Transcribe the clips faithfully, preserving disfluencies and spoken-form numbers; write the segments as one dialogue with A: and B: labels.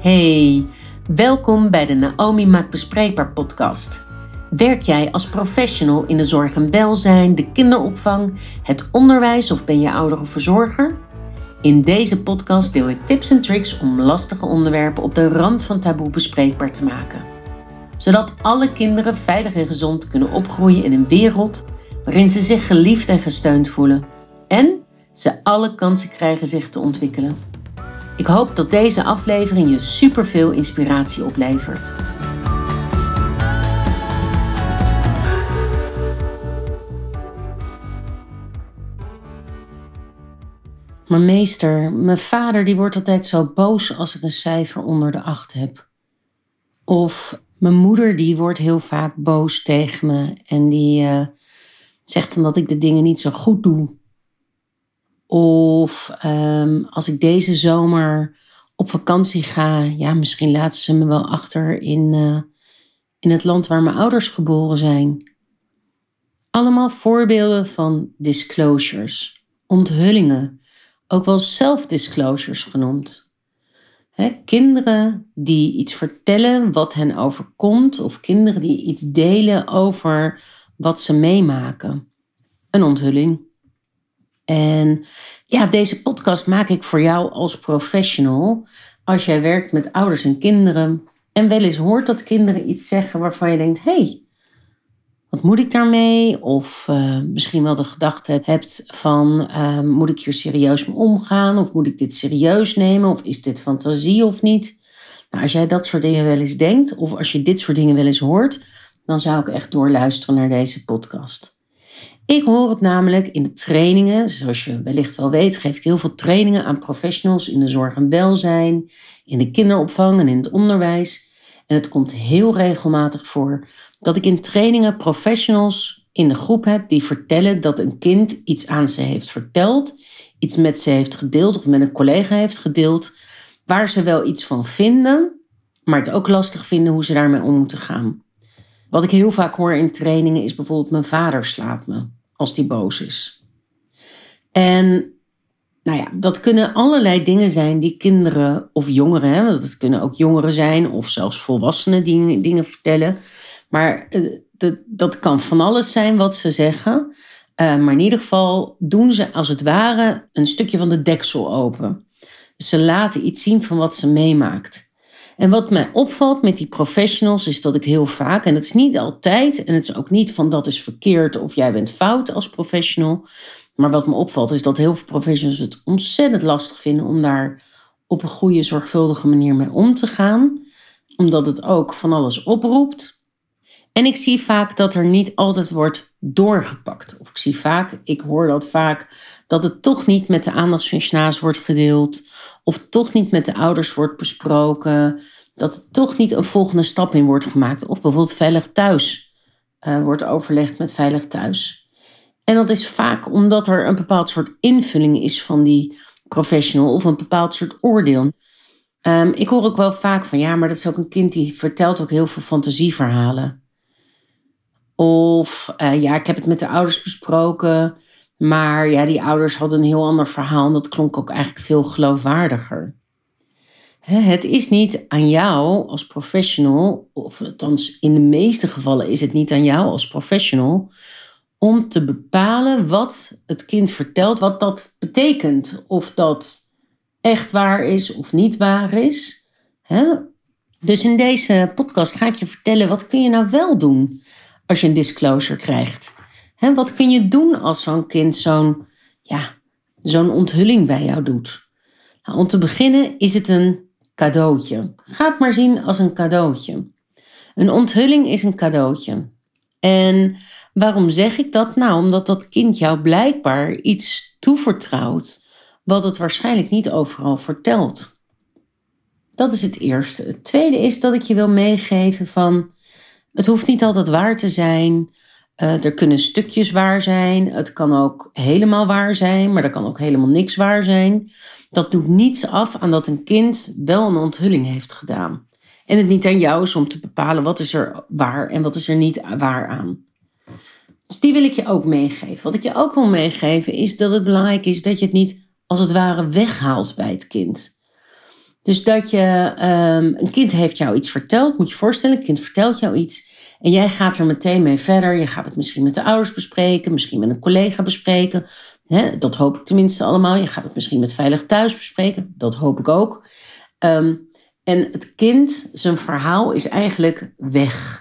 A: Hey, welkom bij de Naomi Maakt Bespreekbaar podcast. Werk jij als professional in de zorg en welzijn, de kinderopvang, het onderwijs of ben je ouder of verzorger? In deze podcast deel ik tips en tricks om lastige onderwerpen op de rand van taboe bespreekbaar te maken. Zodat alle kinderen veilig en gezond kunnen opgroeien in een wereld waarin ze zich geliefd en gesteund voelen. En ze alle kansen krijgen zich te ontwikkelen. Ik hoop dat deze aflevering je superveel inspiratie oplevert. Maar meester, mijn vader die wordt altijd zo boos als ik een cijfer onder de acht heb. Of mijn moeder die wordt heel vaak boos tegen me en die uh, zegt dan dat ik de dingen niet zo goed doe. Of um, als ik deze zomer op vakantie ga, ja, misschien laten ze me wel achter in, uh, in het land waar mijn ouders geboren zijn. Allemaal voorbeelden van disclosures, onthullingen, ook wel self-disclosures genoemd. He, kinderen die iets vertellen wat hen overkomt, of kinderen die iets delen over wat ze meemaken. Een onthulling. En ja, deze podcast maak ik voor jou als professional. Als jij werkt met ouders en kinderen en wel eens hoort dat kinderen iets zeggen waarvan je denkt, hé, hey, wat moet ik daarmee? Of uh, misschien wel de gedachte hebt van, uh, moet ik hier serieus mee omgaan? Of moet ik dit serieus nemen? Of is dit fantasie of niet? Nou, als jij dat soort dingen wel eens denkt, of als je dit soort dingen wel eens hoort, dan zou ik echt doorluisteren naar deze podcast. Ik hoor het namelijk in de trainingen, zoals je wellicht wel weet, geef ik heel veel trainingen aan professionals in de zorg en welzijn, in de kinderopvang en in het onderwijs. En het komt heel regelmatig voor dat ik in trainingen professionals in de groep heb die vertellen dat een kind iets aan ze heeft verteld, iets met ze heeft gedeeld of met een collega heeft gedeeld, waar ze wel iets van vinden, maar het ook lastig vinden hoe ze daarmee om moeten gaan. Wat ik heel vaak hoor in trainingen is bijvoorbeeld mijn vader slaat me als die boos is. En nou ja, dat kunnen allerlei dingen zijn die kinderen of jongeren, hè, dat kunnen ook jongeren zijn of zelfs volwassenen die dingen vertellen. Maar uh, dat, dat kan van alles zijn wat ze zeggen. Uh, maar in ieder geval doen ze als het ware een stukje van de deksel open. Dus ze laten iets zien van wat ze meemaakt. En wat mij opvalt met die professionals is dat ik heel vaak, en het is niet altijd, en het is ook niet van dat is verkeerd of jij bent fout als professional, maar wat me opvalt is dat heel veel professionals het ontzettend lastig vinden om daar op een goede, zorgvuldige manier mee om te gaan, omdat het ook van alles oproept. En ik zie vaak dat er niet altijd wordt doorgepakt. Of ik zie vaak, ik hoor dat vaak, dat het toch niet met de aandachtsfunctionaris wordt gedeeld. Of toch niet met de ouders wordt besproken. Dat er toch niet een volgende stap in wordt gemaakt. Of bijvoorbeeld veilig thuis uh, wordt overlegd met veilig thuis. En dat is vaak omdat er een bepaald soort invulling is van die professional. Of een bepaald soort oordeel. Um, ik hoor ook wel vaak van, ja, maar dat is ook een kind die vertelt ook heel veel fantasieverhalen. Of uh, ja, ik heb het met de ouders besproken, maar ja, die ouders hadden een heel ander verhaal en dat klonk ook eigenlijk veel geloofwaardiger. Hè, het is niet aan jou als professional, of althans in de meeste gevallen is het niet aan jou als professional, om te bepalen wat het kind vertelt, wat dat betekent. Of dat echt waar is of niet waar is. Hè? Dus in deze podcast ga ik je vertellen, wat kun je nou wel doen als je een disclosure krijgt? He, wat kun je doen als zo'n kind zo'n, ja, zo'n onthulling bij jou doet? Nou, om te beginnen is het een cadeautje. Ga het maar zien als een cadeautje. Een onthulling is een cadeautje. En waarom zeg ik dat? Nou, omdat dat kind jou blijkbaar iets toevertrouwt wat het waarschijnlijk niet overal vertelt. Dat is het eerste. Het tweede is dat ik je wil meegeven van, het hoeft niet altijd waar te zijn. Uh, er kunnen stukjes waar zijn. Het kan ook helemaal waar zijn, maar er kan ook helemaal niks waar zijn. Dat doet niets af aan dat een kind wel een onthulling heeft gedaan. En het niet aan jou is om te bepalen wat is er waar en wat is er niet waar aan. Dus die wil ik je ook meegeven. Wat ik je ook wil meegeven is dat het belangrijk is dat je het niet als het ware weghaalt bij het kind. Dus dat je, um, een kind heeft jou iets verteld, moet je je voorstellen, een kind vertelt jou iets en jij gaat er meteen mee verder. Je gaat het misschien met de ouders bespreken, misschien met een collega bespreken. Hè, dat hoop ik tenminste allemaal. Je gaat het misschien met Veilig Thuis bespreken, dat hoop ik ook. Um, en het kind, zijn verhaal is eigenlijk weg.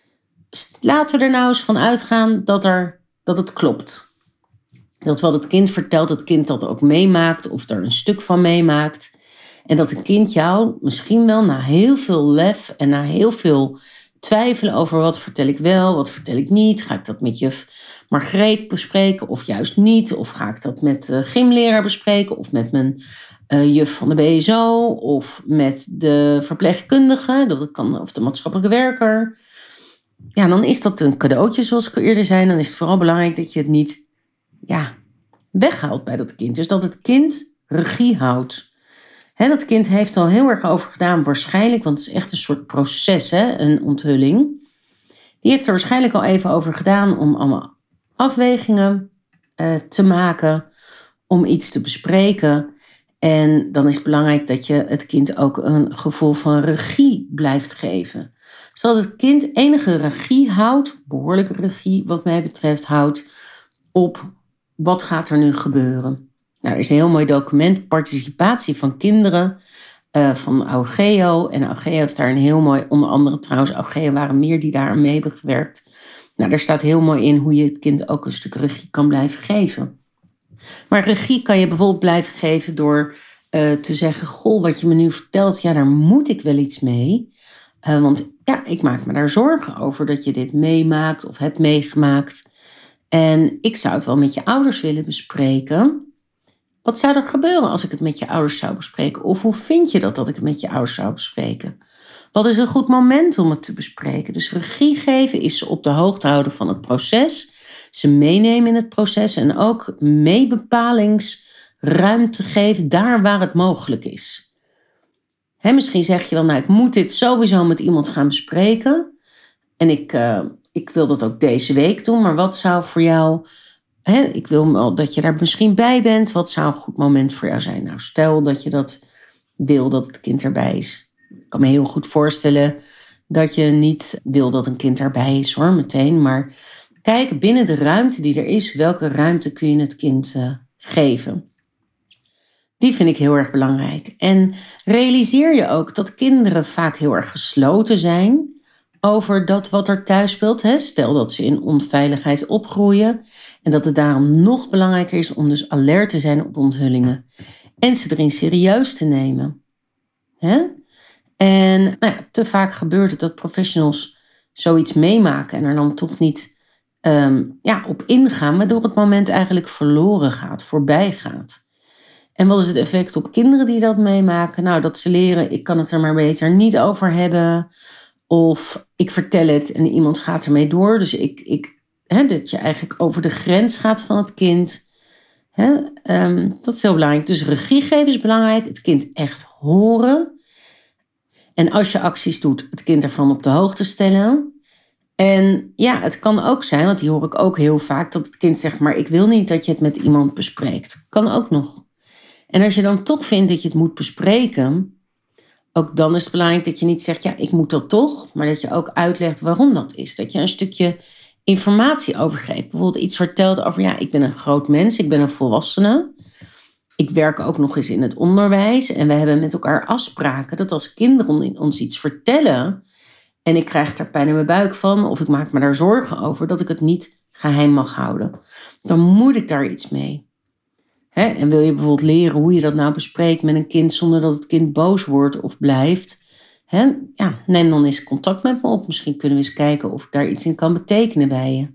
A: Laten we er nou eens van uitgaan dat, er, dat het klopt. Dat wat het kind vertelt, het kind dat ook meemaakt of er een stuk van meemaakt. En dat een kind jou misschien wel na heel veel lef en na heel veel twijfelen over wat vertel ik wel, wat vertel ik niet. Ga ik dat met juf Margreet bespreken of juist niet? Of ga ik dat met de gymleraar bespreken of met mijn uh, juf van de B S O of met de verpleegkundige dat kan, of de maatschappelijke werker. Ja, dan is dat een cadeautje zoals ik al eerder zei. Dan is het vooral belangrijk dat je het niet ja, weghaalt bij dat kind. Dus dat het kind regie houdt. He, dat kind heeft al heel erg over gedaan, waarschijnlijk, want het is echt een soort proces, hè, een onthulling. Die heeft er waarschijnlijk al even over gedaan om allemaal afwegingen uh, te maken, om iets te bespreken. En dan is het belangrijk dat je het kind ook een gevoel van regie blijft geven. Zodat het kind enige regie houdt, behoorlijke regie wat mij betreft, houdt op wat gaat er nu gebeuren. Nou, er is een heel mooi document, participatie van kinderen, uh, van Augeo. En Augeo heeft daar een heel mooi, onder andere trouwens, Augeo waren meer die daar aan mee hebben gewerkt. Nou, daar staat heel mooi in hoe je het kind ook een stuk regie kan blijven geven. Maar regie kan je bijvoorbeeld blijven geven door uh, te zeggen, goh, wat je me nu vertelt, ja, daar moet ik wel iets mee. Uh, want ja, ik maak me daar zorgen over dat je dit meemaakt of hebt meegemaakt. En ik zou het wel met je ouders willen bespreken. Wat zou er gebeuren als ik het met je ouders zou bespreken? Of hoe vind je dat dat ik het met je ouders zou bespreken? Wat is een goed moment om het te bespreken? Dus regie geven is ze op de hoogte houden van het proces. Ze meenemen in het proces en ook meebepalingsruimte geven daar waar het mogelijk is. He, misschien zeg je wel, nou ik moet dit sowieso met iemand gaan bespreken. En ik, uh, ik wil dat ook deze week doen. Maar wat zou voor jou... He, ik wil wel dat je daar misschien bij bent. Wat zou een goed moment voor jou zijn? Nou, stel dat je dat wil, dat het kind erbij is. Ik kan me heel goed voorstellen dat je niet wil dat een kind erbij is, hoor, meteen. Maar kijk binnen de ruimte die er is, welke ruimte kun je het kind uh, geven. Die vind ik heel erg belangrijk. En realiseer je ook dat kinderen vaak heel erg gesloten zijn over dat wat er thuis speelt. Hè? Stel dat ze in onveiligheid opgroeien. En dat het daarom nog belangrijker is om dus alert te zijn op onthullingen. En ze erin serieus te nemen. Hè? En nou ja, te vaak gebeurt het dat professionals zoiets meemaken en er dan toch niet um, ja, op ingaan, waardoor het moment eigenlijk verloren gaat, voorbij gaat. En wat is het effect op kinderen die dat meemaken? Nou, dat ze leren, ik kan het er maar beter niet over hebben. Of ik vertel het en iemand gaat ermee door. Dus ik, ik, hè, dat je eigenlijk over de grens gaat van het kind. Hè, um, dat is heel belangrijk. Dus regie geven is belangrijk. Het kind echt horen. En als je acties doet, het kind ervan op de hoogte stellen. En ja, het kan ook zijn, want die hoor ik ook heel vaak, dat het kind zegt, maar ik wil niet dat je het met iemand bespreekt. Kan ook nog. En als je dan toch vindt dat je het moet bespreken, ook dan is het belangrijk dat je niet zegt, ja, ik moet dat toch, maar dat je ook uitlegt waarom dat is. Dat je een stukje informatie overgeeft. Bijvoorbeeld iets vertelt over, ja, ik ben een groot mens, ik ben een volwassene. Ik werk ook nog eens in het onderwijs en we hebben met elkaar afspraken dat als kinderen ons iets vertellen en ik krijg daar pijn in mijn buik van of ik maak me daar zorgen over, dat ik het niet geheim mag houden. Dan moet ik daar iets mee. Hè? En wil je bijvoorbeeld leren hoe je dat nou bespreekt met een kind zonder dat het kind boos wordt of blijft, hè? Ja, neem dan eens contact met me op. Misschien kunnen we eens kijken of ik daar iets in kan betekenen bij je.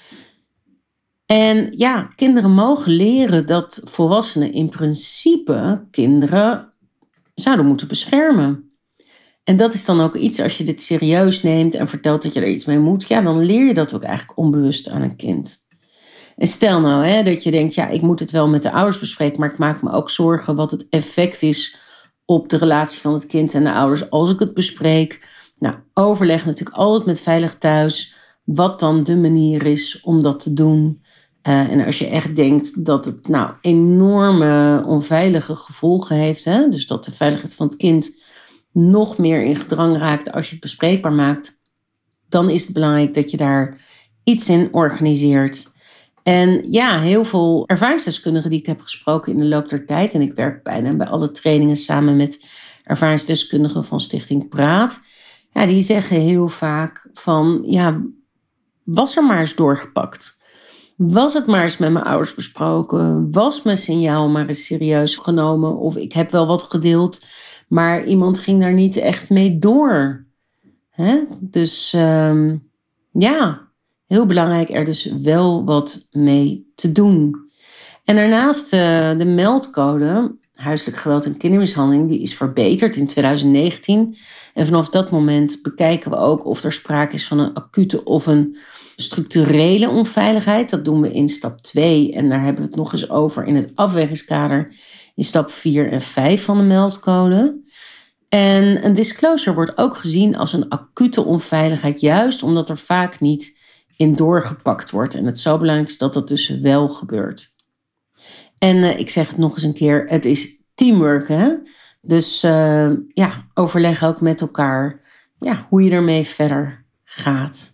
A: En ja, kinderen mogen leren dat volwassenen in principe kinderen zouden moeten beschermen. En dat is dan ook iets, als je dit serieus neemt en vertelt dat je er iets mee moet, ja, dan leer je dat ook eigenlijk onbewust aan een kind. En stel nou hè, dat je denkt, ja, ik moet het wel met de ouders bespreken, maar ik maak me ook zorgen wat het effect is op de relatie van het kind en de ouders als ik het bespreek. Nou, overleg natuurlijk altijd met Veilig Thuis wat dan de manier is om dat te doen. Uh, en als je echt denkt dat het nou enorme onveilige gevolgen heeft, hè, dus dat de veiligheid van het kind nog meer in gedrang raakt als je het bespreekbaar maakt, dan is het belangrijk dat je daar iets in organiseert. En ja, heel veel ervaringsdeskundigen die ik heb gesproken in de loop der tijd, en ik werk bijna bij alle trainingen samen met ervaringsdeskundigen van Stichting Praat, ja, die zeggen heel vaak van, ja, was er maar eens doorgepakt. Was het maar eens met mijn ouders besproken? Was mijn signaal maar eens serieus genomen? Of ik heb wel wat gedeeld, maar iemand ging daar niet echt mee door. Hè? Dus um, ja, heel belangrijk er dus wel wat mee te doen. En daarnaast uh, de meldcode, huiselijk geweld en kindermishandeling, die is verbeterd in twintig negentien. En vanaf dat moment bekijken we ook of er sprake is van een acute of een structurele onveiligheid. Dat doen we in stap twee en daar hebben we het nog eens over in het afwegingskader in stap vier en vijf van de meldcode. En een disclosure wordt ook gezien als een acute onveiligheid, juist omdat er vaak niet in doorgepakt wordt. En het zo belangrijk is dat dat dus wel gebeurt. En uh, ik zeg het nog eens een keer, het is teamwork, hè? Dus uh, ja, overleg ook met elkaar ja, hoe je ermee verder gaat.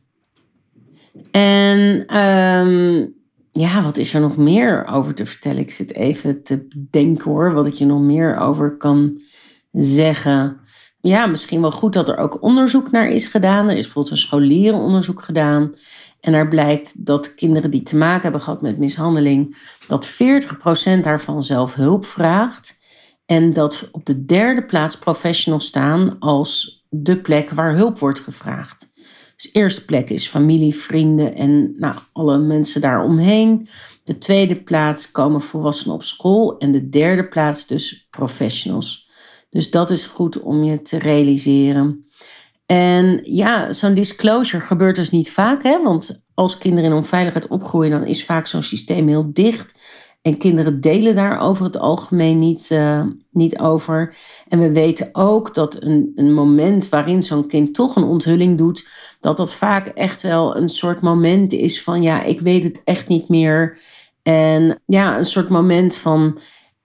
A: En um, ja, wat is er nog meer over te vertellen? Ik zit even te denken hoor, wat ik je nog meer over kan zeggen. Ja, misschien wel goed dat er ook onderzoek naar is gedaan. Er is bijvoorbeeld een scholierenonderzoek gedaan. En daar blijkt dat kinderen die te maken hebben gehad met mishandeling, dat veertig procent daarvan zelf hulp vraagt. En dat op de derde plaats professionals staan als de plek waar hulp wordt gevraagd. Dus de eerste plek is familie, vrienden en nou, alle mensen daaromheen. De tweede plaats komen volwassenen op school. En de derde plaats dus professionals. Dus dat is goed om je te realiseren. En ja, zo'n disclosure gebeurt dus niet vaak. Hè? Want als kinderen in onveiligheid opgroeien, dan is vaak zo'n systeem heel dicht. En kinderen delen daar over het algemeen niet, uh, niet over. En we weten ook dat een, een moment waarin zo'n kind toch een onthulling doet, dat dat vaak echt wel een soort moment is van, ja, ik weet het echt niet meer. En ja, een soort moment van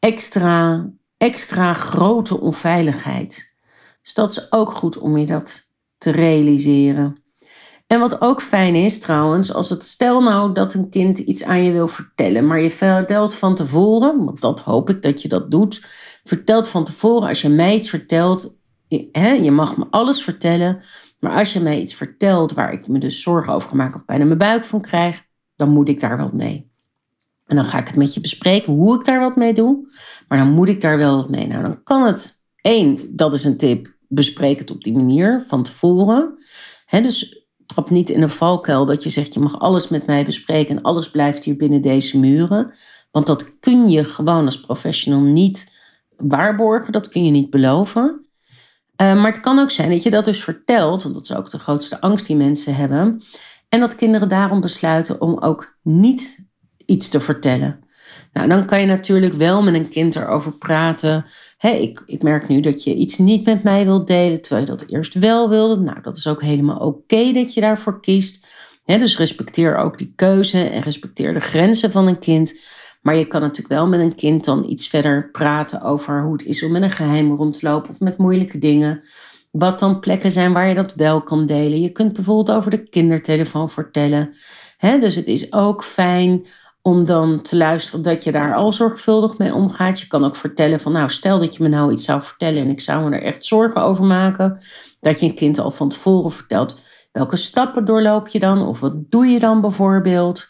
A: extra, extra grote onveiligheid. Dus dat is ook goed om je dat te realiseren. En wat ook fijn is trouwens, als het stel nou dat een kind iets aan je wil vertellen, maar je vertelt van tevoren, want dat hoop ik dat je dat doet, vertelt van tevoren, als je mij iets vertelt, je, hè, je mag me alles vertellen, maar als je mij iets vertelt waar ik me dus zorgen over ga maken of bijna mijn buik van krijg, dan moet ik daar wat mee. En dan ga ik het met je bespreken hoe ik daar wat mee doe, maar dan moet ik daar wel wat mee. Nou, dan kan het, één, dat is een tip, bespreek het op die manier van tevoren. Hè, dus trap niet in een valkuil dat je zegt, je mag alles met mij bespreken en alles blijft hier binnen deze muren. Want dat kun je gewoon als professional niet waarborgen, dat kun je niet beloven. Uh, maar het kan ook zijn dat je dat dus vertelt, want dat is ook de grootste angst die mensen hebben. En dat kinderen daarom besluiten om ook niet iets te vertellen. Nou, dan kan je natuurlijk wel met een kind erover praten. Hey, ik, ik merk nu dat je iets niet met mij wilt delen, terwijl je dat eerst wel wilde. Nou, dat is ook helemaal oké okay dat je daarvoor kiest. He, dus respecteer ook die keuze en respecteer de grenzen van een kind. Maar je kan natuurlijk wel met een kind dan iets verder praten over hoe het is om met een geheim rond te lopen of met moeilijke dingen. Wat dan plekken zijn waar je dat wel kan delen. Je kunt bijvoorbeeld over de kindertelefoon vertellen. He, dus het is ook fijn om dan te luisteren dat je daar al zorgvuldig mee omgaat. Je kan ook vertellen van, nou, stel dat je me nou iets zou vertellen en ik zou me er echt zorgen over maken. Dat je een kind al van tevoren vertelt, welke stappen doorloop je dan? Of wat doe je dan bijvoorbeeld?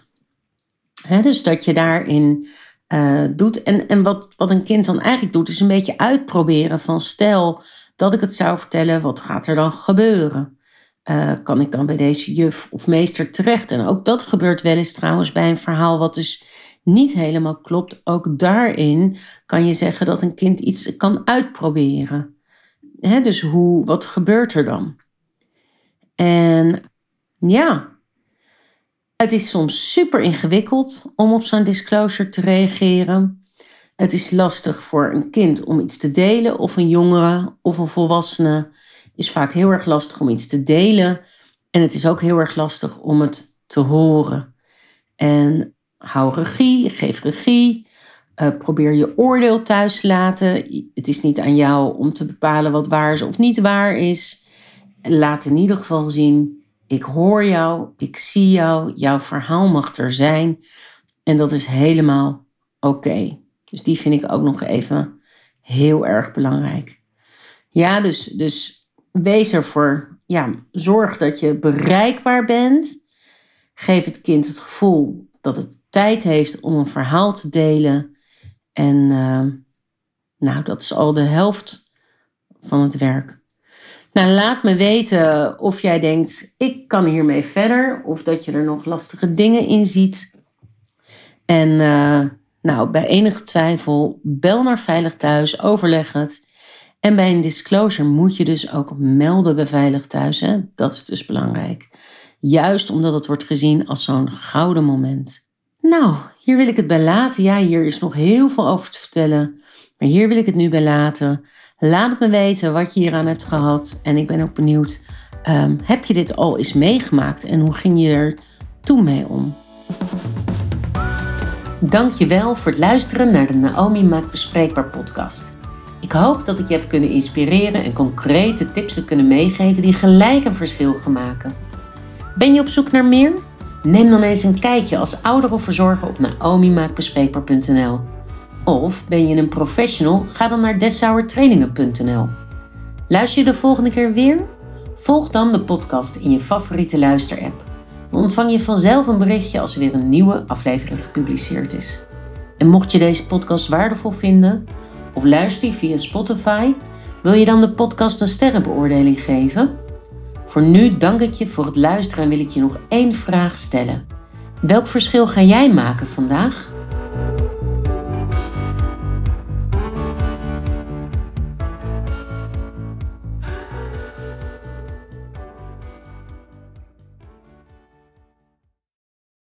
A: He, dus dat je daarin uh, doet. En, en wat, wat een kind dan eigenlijk doet, is een beetje uitproberen van, stel dat ik het zou vertellen, wat gaat er dan gebeuren? Uh, kan ik dan bij deze juf of meester terecht? En ook dat gebeurt wel eens trouwens bij een verhaal wat dus niet helemaal klopt. Ook daarin kan je zeggen dat een kind iets kan uitproberen. He, dus hoe, wat gebeurt er dan? En ja, het is soms super ingewikkeld om op zo'n disclosure te reageren. Het is lastig voor een kind om iets te delen, of een jongere of een volwassene is vaak heel erg lastig om iets te delen. En het is ook heel erg lastig om het te horen. En hou regie, geef regie. Uh, probeer je oordeel thuis te laten. Het is niet aan jou om te bepalen wat waar is of niet waar is. Laat in ieder geval zien, ik hoor jou, ik zie jou, jouw verhaal mag er zijn. En dat is helemaal oké. Okay. Dus die vind ik ook nog even heel erg belangrijk. Ja, dus, dus wees ervoor. Ja, zorg dat je bereikbaar bent. Geef het kind het gevoel dat het tijd heeft om een verhaal te delen. En uh, nou, dat is al de helft van het werk. Nou, laat me weten of jij denkt, ik kan hiermee verder. Of dat je er nog lastige dingen in ziet. En uh, nou, bij enige twijfel, bel naar Veilig Thuis, overleg het. En bij een disclosure moet je dus ook melden bij Veilig Thuis. Hè? Dat is dus belangrijk. Juist omdat het wordt gezien als zo'n gouden moment. Nou, hier wil ik het bij laten. Ja, hier is nog heel veel over te vertellen. Maar hier wil ik het nu bij laten. Laat het me weten wat je hieraan hebt gehad. En ik ben ook benieuwd, um, heb je dit al eens meegemaakt? En hoe ging je er toen mee om? Dank je wel voor het luisteren naar de Naomi Maakt Bespreekbaar podcast. Ik hoop dat ik je heb kunnen inspireren en concrete tips heb kunnen meegeven die gelijk een verschil gaan maken. Ben je op zoek naar meer? Neem dan eens een kijkje als ouder of verzorger op naomi maakt bespreekbaar punt n l. Of ben je een professional? Ga dan naar dessauer trainingen punt n l. Luister je de volgende keer weer? Volg dan de podcast in je favoriete luisterapp. Dan ontvang je vanzelf een berichtje als er weer een nieuwe aflevering gepubliceerd is. En mocht je deze podcast waardevol vinden of luister je via Spotify, wil je dan de podcast een sterrenbeoordeling geven? Voor nu dank ik je voor het luisteren en wil ik je nog één vraag stellen. Welk verschil ga jij maken vandaag?